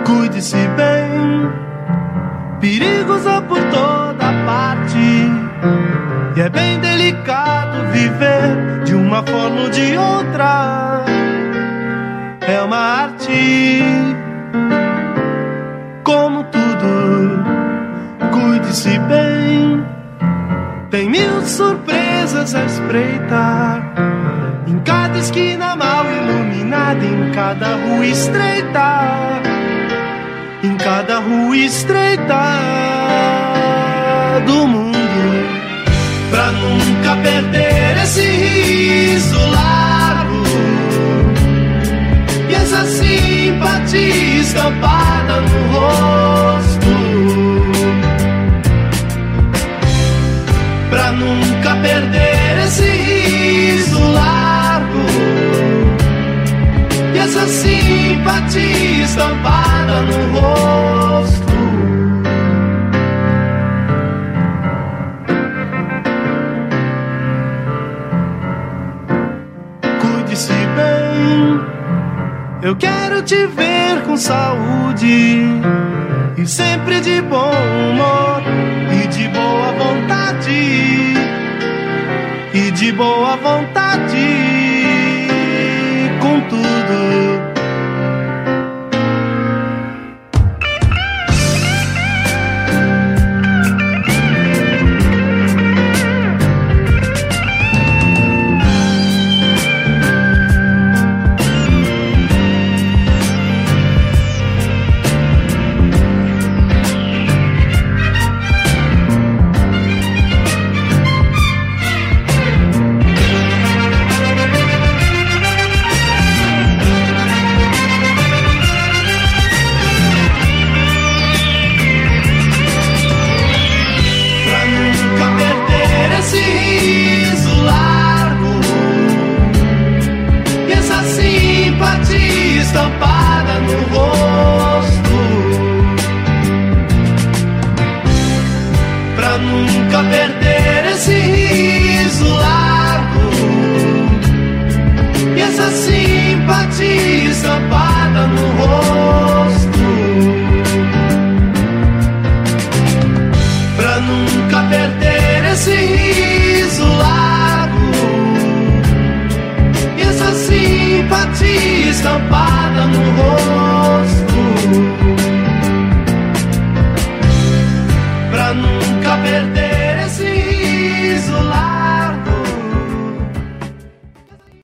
Cuide-se bem, perigos há por toda parte, e é bem delicado viver de uma forma ou de outra. É uma arte, como tudo. Cuide-se bem, tem mil surpresas a espreitar, em cada esquina mal iluminada, em cada rua estreita, em cada rua estreita do mundo, pra nunca perder esse riso largo e essa simpatia estampada no rosto, pra nunca perder esse riso largo e essa simpatia estampada no rosto. Cuide-se bem, eu quero te ver com saúde e sempre de bom humor e de boa vontade, e de boa vontade com tudo. Estampada no rosto, pra nunca perder esse riso largo e essa simpatia estampada no rosto, pra nunca perder esse riso largo e essa simpatia estampada no rosto, pra nunca perder esse riso lá.